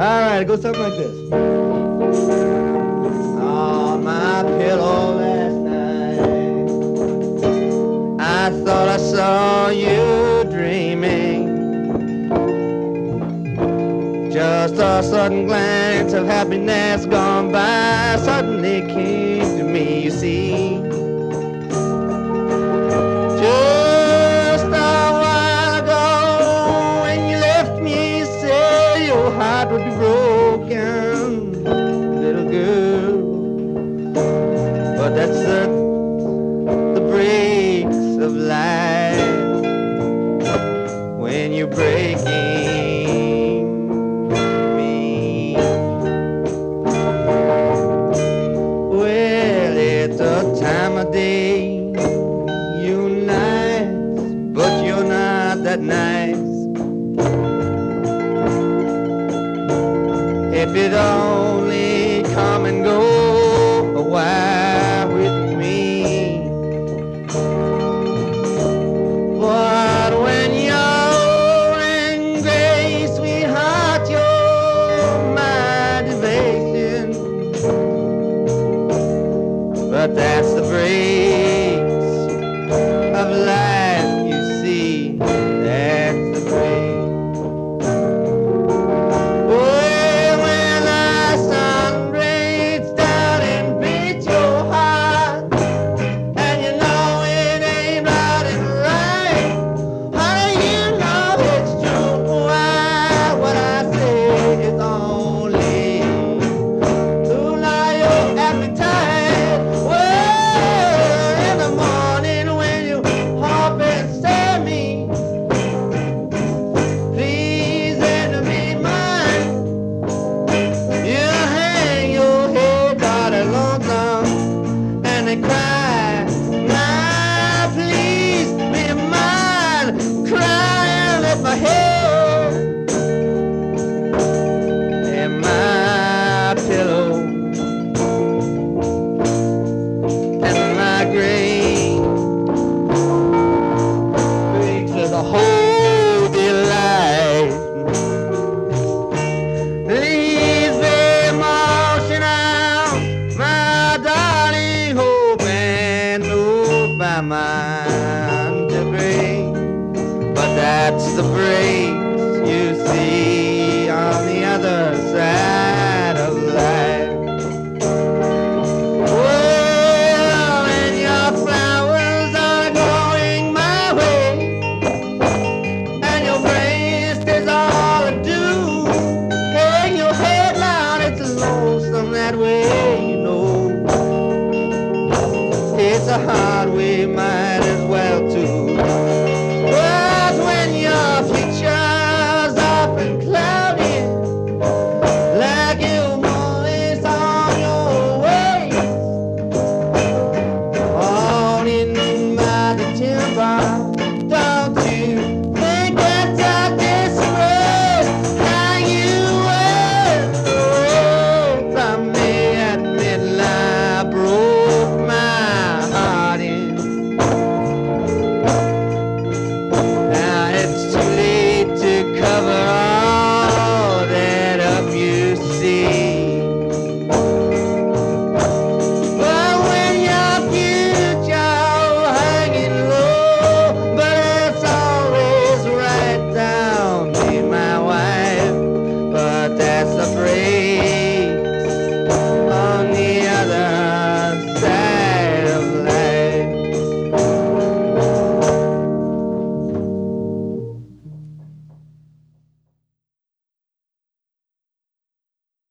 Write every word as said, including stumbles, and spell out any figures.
right, it goes something like this. On my pillow last night, I thought I saw you dreaming. Just a sudden glance of happiness gone by suddenly came to me, you see. Just a while ago when you left me, you said your heart would be broken, little girl. But that's the, the breaks of life when you're breaking me. Well, it's a time of day you nice, but you're not that nice. If you don't